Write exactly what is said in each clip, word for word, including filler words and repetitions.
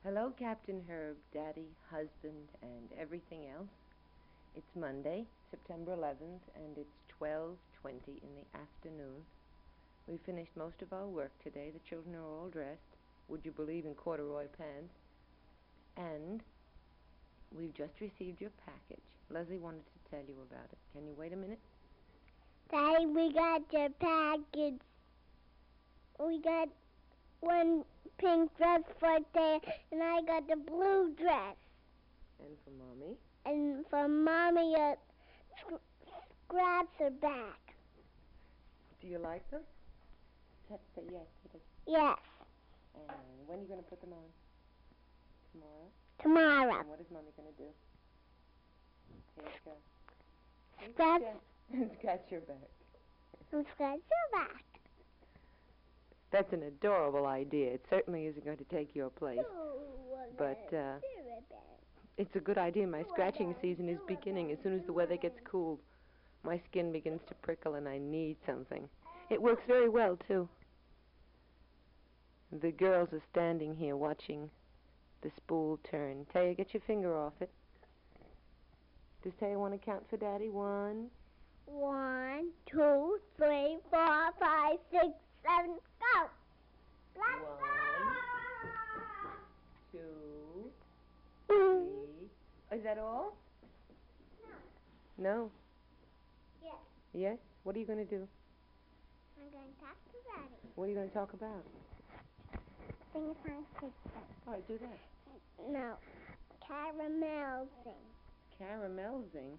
Hello, Captain Herb, Daddy, husband, and everything else. It's Monday, September eleventh, and it's twelve twenty in the afternoon. We finished most of our work today. The children are all dressed. Would you believe in corduroy pants? And we've just received your package. Leslie wanted to tell you about it. Can you wait a minute? Daddy, we got your package. We got one pink dress for Dad, and I got the blue dress. And for Mommy? And for Mommy, a sc- scraps her back. Do you like them? Say yes. Yes. And when are you going to put them on? Tomorrow? Tomorrow. And what is Mommy going to do? Take a... Scratch. Scratch your back. And scratch your back. That's an adorable idea. It certainly isn't going to take your place. But uh, it's a good idea. My scratching season is beginning. As soon as the weather gets cool, my skin begins to prickle and I need something. It works very well, too. The girls are standing here watching the spool turn. Taya, get your finger off it. Does Taya want to count for Daddy? One. One, two, three, four, five, six, seven, go. Let's One, two, go. three. Is that all? No. No. Yes. Yes? What are you going to do? I'm going to talk to Daddy. What are you going to talk about? Sing a song system. All right, do that. No. Caramel sing. Caramel zing.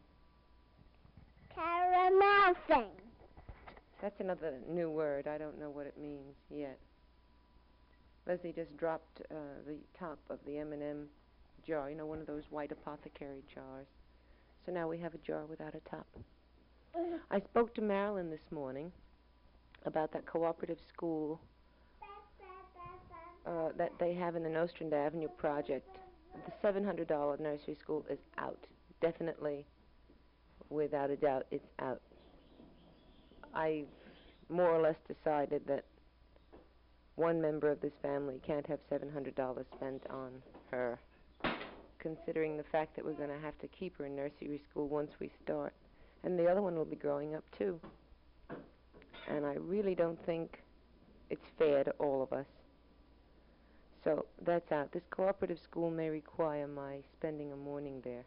Caramel sing. That's another new word. I don't know what it means yet. Leslie just dropped uh, the top of the M and M jar, you know, one of those white apothecary jars. So now we have a jar without a top. I spoke to Marilyn this morning about that cooperative school uh, that they have in the Nostrand Avenue project. The seven hundred dollars nursery school is out. Definitely, without a doubt, it's out. I more or less decided that one member of this family can't have seven hundred dollars spent on her, considering the fact that we're going to have to keep her in nursery school once we start. And the other one will be growing up, too. And I really don't think it's fair to all of us. So that's out. This cooperative school may require my spending a morning there.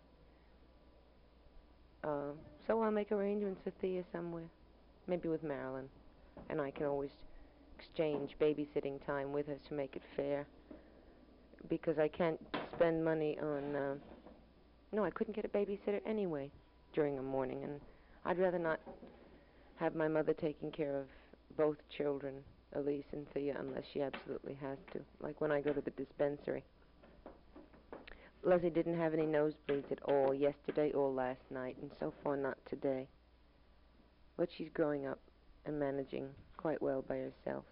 Uh, so I'll make arrangements with Thea somewhere. Maybe with Marilyn. And I can always exchange babysitting time with her to make it fair. Because I can't spend money on... Uh, no, I couldn't get a babysitter anyway during a morning. And I'd rather not have my mother taking care of both children, Elise and Thea, unless she absolutely has to. Like when I go to the dispensary. Leslie didn't have any nosebleeds at all yesterday or last night, and so far not today. But she's growing up and managing quite well by herself.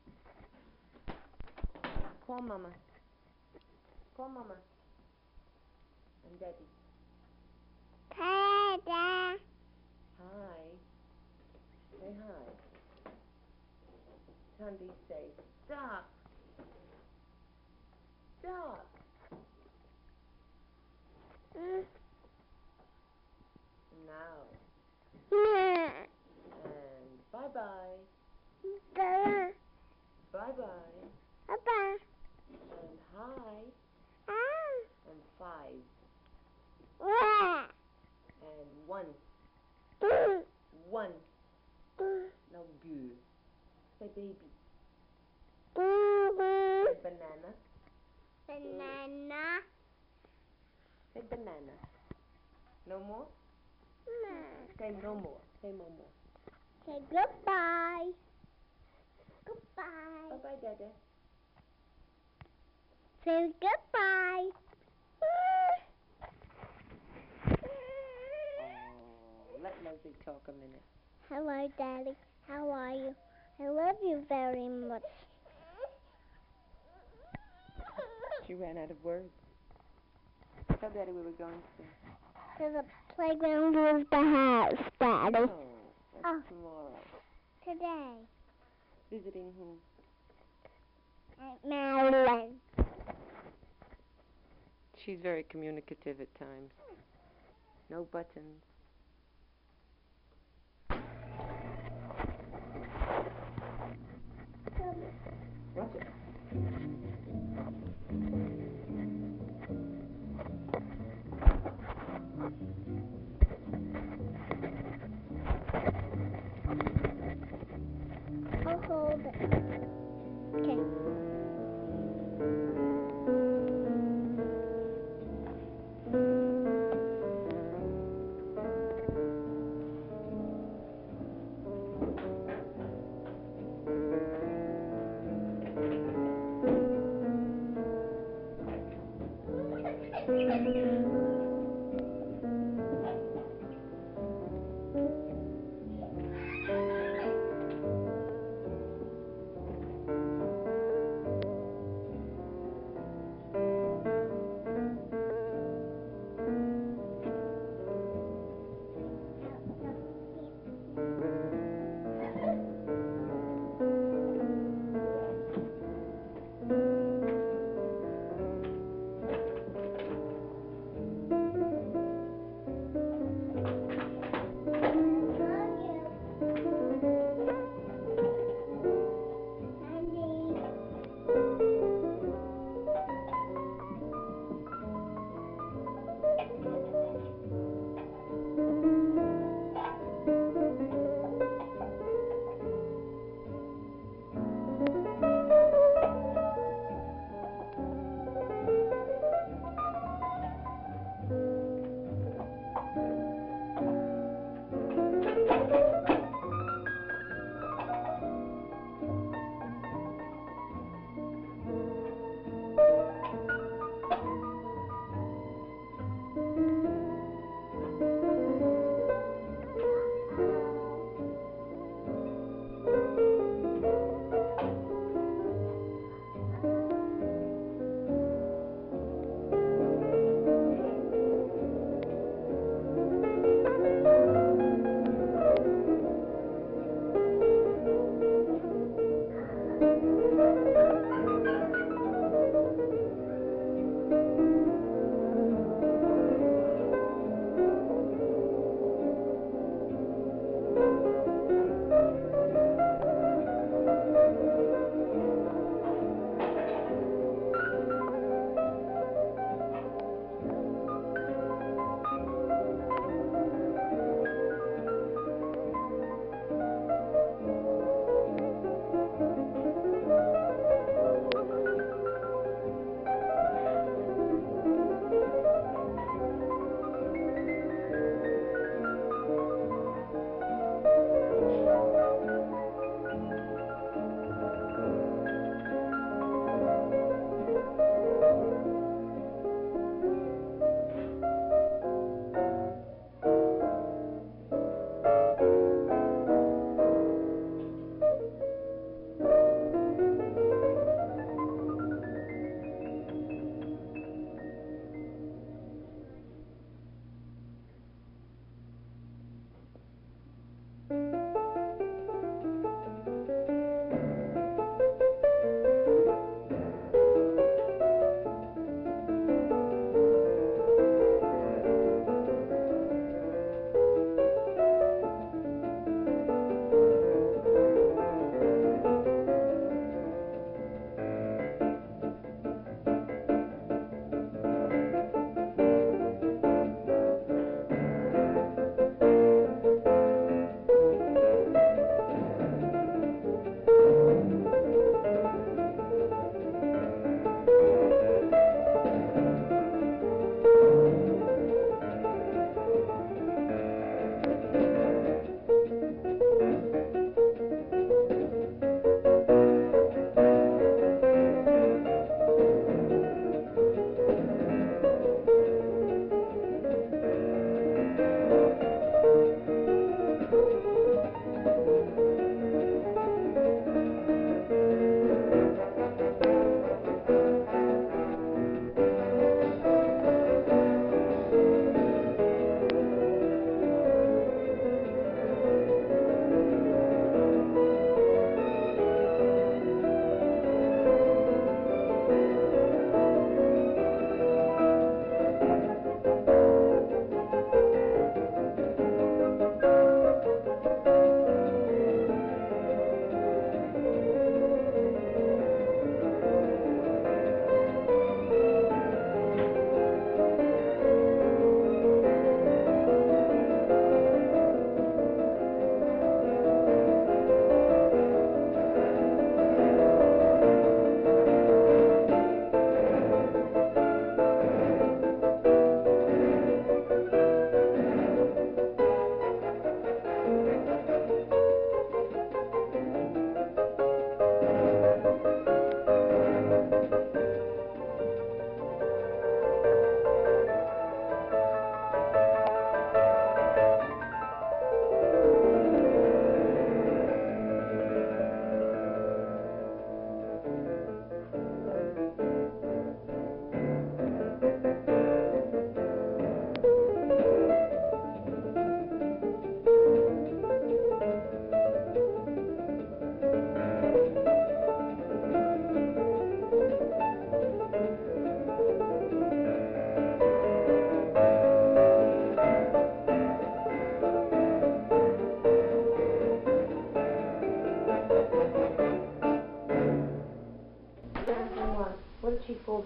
Call Mama. Call Mama. And Daddy. Dada. Hi. Say hi. Tandy, say, stop. Stop. Mm. Now. Yeah. And bye-bye. Dada. Bye-bye. Papa. And hi. Ah. And five. Wah. And one. Mm. One. Mm. No good. Say baby. Mm. Say banana. Banana. Say banana. No more? No. Say no more. Say no more. Say goodbye. Goodbye. Bye-bye, Dada. Say goodbye. Oh, let Leslie talk a minute. Hello, Daddy. How are you? I love you very much. She ran out of words. Tell Daddy we were going to. To the playground with the house, Daddy. No, that's Oh. tomorrow. Today. Visiting who? Aunt Marilyn. she's very communicative at times. No buttons. Watch it. I'll hold it. Okay.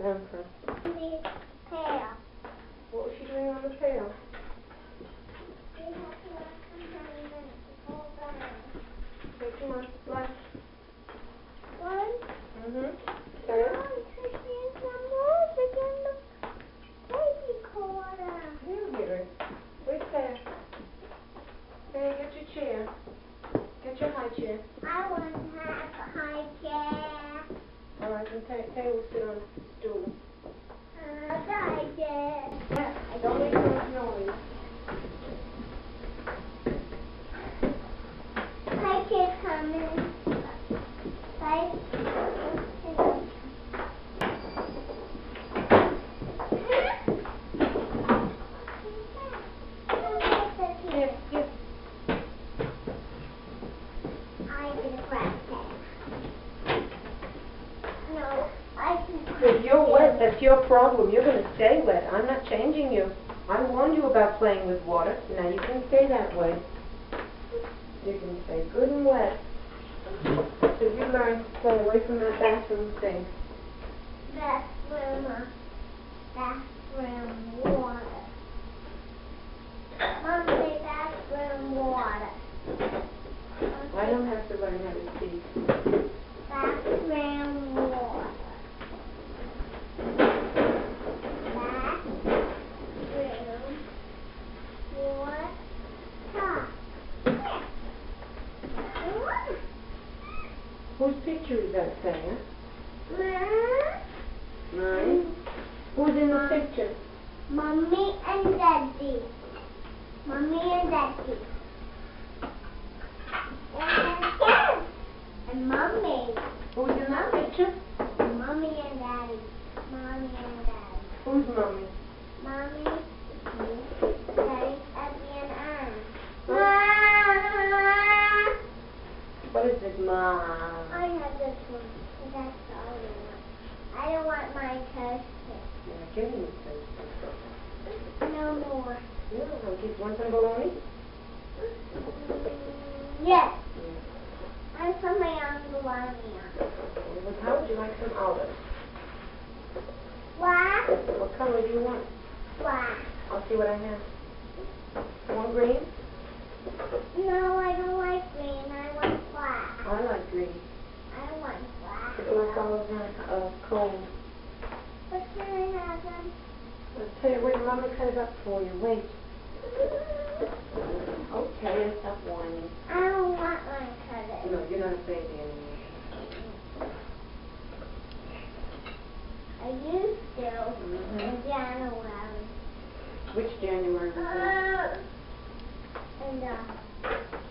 Pam from? The pail. What was she doing on the pail? We have to work on twenty minutes. Hold on. Okay, come on, line. One. Mm-hmm. Oh, Christine, some more. Begin the baby corner. You get her. Wait there. Hey, get your chair. Get your high chair. I want to have a high chair. All right, then Tay, Tay will sit on the stool. Uh, the high chair. Yeah, don't make much noise. High chair coming. High. Yes, yes. I get a crack tag. No, I can. If you're wet, that's your problem. You're going to stay wet. I'm not changing you. I warned you about playing with water. Now you can stay that way. You can stay good and wet. So you learn to stay away from the bathroom sink. Bathroom, uh, bathroom water. Mom, say bathroom water. I don't have to learn how to speak. Bathroom water. Bathroom water. Whose picture is that, Tanya? Ma? Mine. Who's in the picture? Mommy and Daddy. Mommy and Daddy. And, and Mommy. Who's in that picture? Mommy and Daddy. Mommy and Daddy. Who's mommy? Mommy is me. Daddy, Abby, and Anne. What is this, Mom? I have this one. But that's the other one. I don't want my toasted. You're not giving me toast. No more. No, I'll give one some bologna. Yes. I'm from my Uncle Lamia. Well, how would you like some olives? What? What color do you want? Black. I'll see what I have. You want green? No, I don't like green. I want black. I like green. I want black. It's like olives are uh, cold. But can I have them? I'll tell you, wait, Mama cut it up for you. Wait. Okay, stop whining. I don't want mine cut. No, you're not a baby anymore. I used to Mm-hmm. in January. Which January was that? Uh, and uh,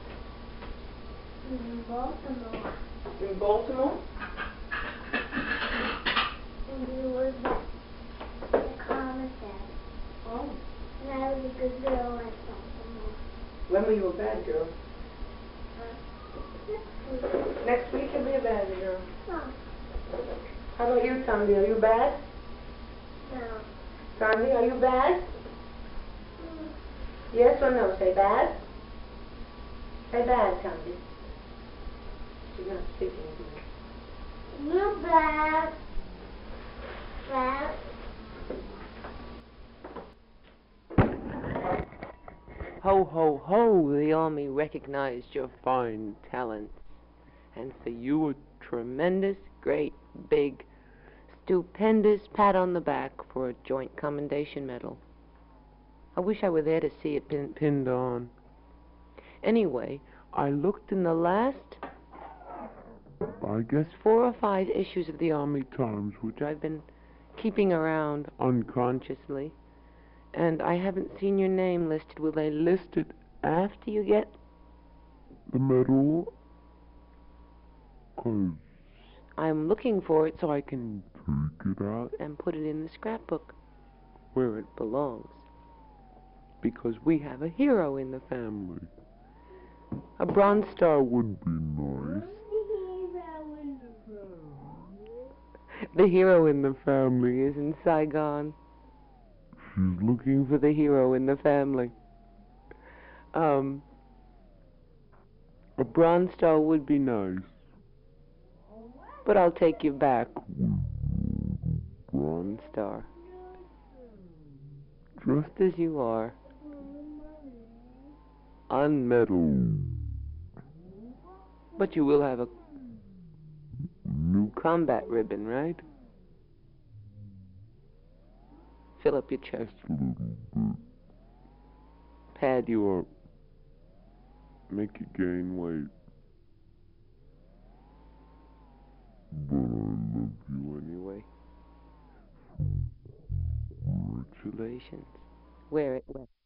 in Baltimore. In Baltimore? And we were at the commissary. Oh. And I was a good girl at Baltimore. When were you a bad girl? Uh, Next week you'll be a bad girl. no, How about you, Tanvi? Are you bad? no. Tanvi, are you bad? Mm. Yes or no? Say bad. Say bad, Tanvi. She's not speaking to me. You bad. Bad. Ho, ho, ho, the army recognized your fine talents, and for you a tremendous, great, big, stupendous pat on the back for a joint commendation medal. I wish I were there to see it pin pinned on. Anyway, I looked in the last, I guess, four or five issues of the Army Times, which I've been keeping around unconsciously, and I haven't seen your name listed. Will they list it after you get the medal? 'Cause I'm looking for it so I can take it out and put it in the scrapbook where it belongs. Because we have a hero in the family. A Bronze Star would be nice. The hero in the family is in Saigon. She's looking for the hero in the family. Um, a Bronze Star would be nice. But I'll take you back. Bronze Star. Just as you are. Unmedaled. But you will have a new combat ribbon, right? Fill up your chest a little bit. Pad you up. Make you gain weight. But I love you anyway. Congratulations. Wear it well.